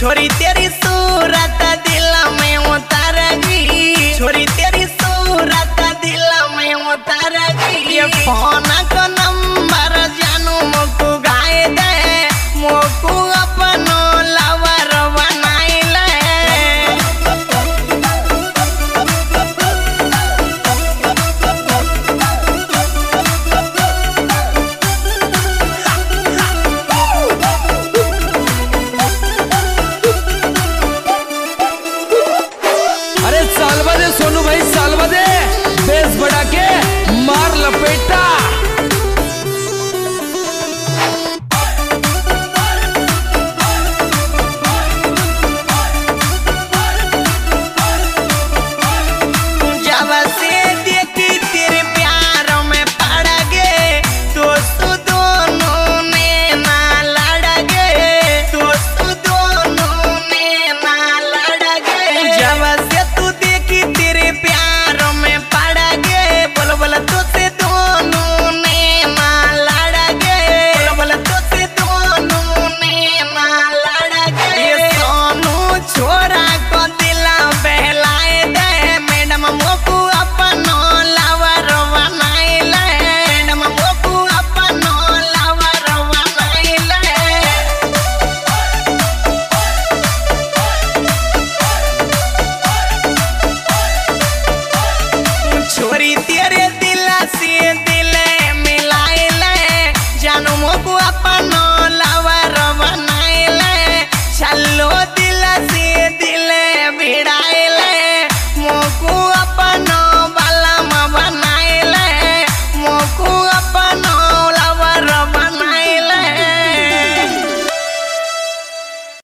छोरी तेरी सूरत दिल में उतर गई, छोरी तेरी सूरत दिल में उतर गई। ये फोन का नंबर जानू मोकू गाए दे, मोकू अपनो लवर बनाई ले। सोनू भाई साल बदे बेस बढ़ा के मार लपेटा। जब से देखी तेरे प्यार में पड़ गए, दोस्त दोनों ने ना लड़ गए, दोस्त दोनों ने ना लड़ गए। जब से तू देखी तेरे प्यार में पड़ गए, बोल बोल तुझसे दोनों ने ना लड़ गए, बोल बोल तुझसे दोनों ने ना लड़ गए। ये सोनू छोरा को दिला बहलाए दे, मैडम मोकू अपनो लवर बनाई ले, मैडम मोकू अपनो लवर बनाई ले। छोरी तेरे दिल से